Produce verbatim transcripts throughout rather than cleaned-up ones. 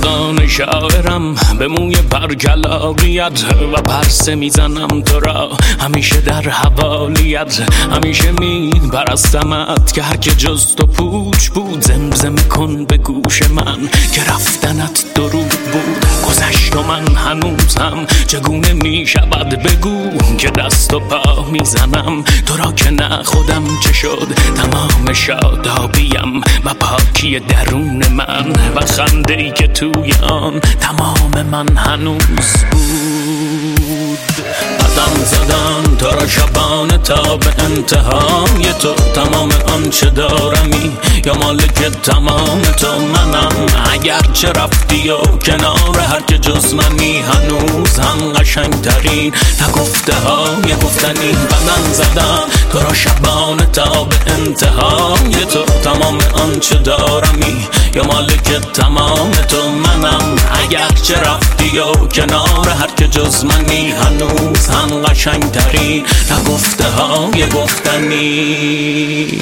فغان شاعرم به موی برگلاقیت و پرسه میزنم تو را همیشه در حوالیت. همیشه می پرستمت که هر که جز تو پوچ بود. زمزمه کن به گوش من که رفتنت درود بود. گذشت و من هنوزم چگونه می شود بگو که دست و پا میزنم تو را که نه خودم چه شد. تمام شادابیم و پاکی درون من و خنده‌ای که توی آن تمام من هنوز بود. قدم زدن تو را شبانه تا به انتهای تو. تمام آنچه دارمی یا مالک تمام تو منم. اگرچه رفتی و کنار هر که جز منی هنوز هم قشنگ ترین نگفته های گفتنی. قدم زدن تو را شبانه تا به انتهای تو. تمام آنچه دارمی یا مالک تمام تو منم. اگرچه رفتی و کنار هر که جز منی هنوز هم قشنگ ترین نگفته های گفتنی.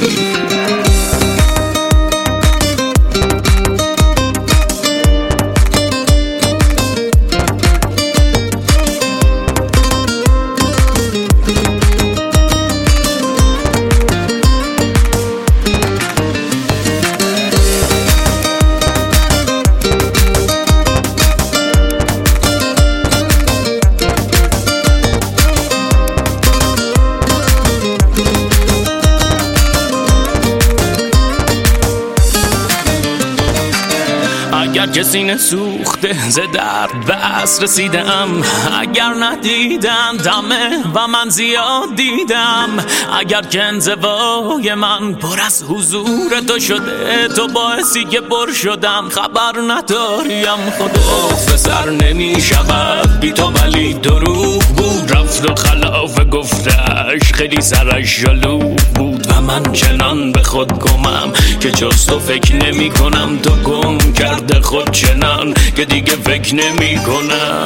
اگر کسی نسوخته ز درد بس رسیدم. اگر ندیدن دمه و من زیاد دیدم. اگر که انزوای من پر از حضور تو شده تو باعثی که پر شدم خبر نداریم. خدا سر نمی شود بی تو ولی دروغ بود. رفت و خلاف گفتش خیلی سرش جلو بود و من چنان به خود گمم که جز تو فکر نمی کنم. تو گم کرده خود چنان که دیگه فکر نمی کنم.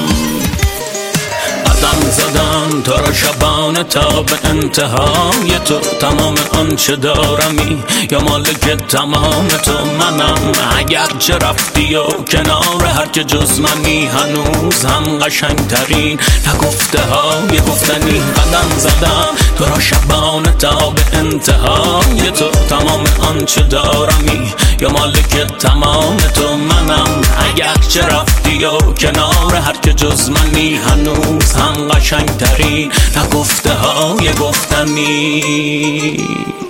قدم زدم تو را شبانه تا به انتهای تو. تمام آنچه دارمی یا مالک تمام تو منم. اگرچه رفتی و کنار هر که جز منی هنوز هم قشنگ ترین نگفته های گفتنی. قدم زدم تو را شبانه تا به انتهای تو. تمام آنچه دارمی یا مالک تمام تو منم. اگرچه رفتی و کنار هر که جز منی هنوز هم قشنگ ترین نگفته های گفتنی.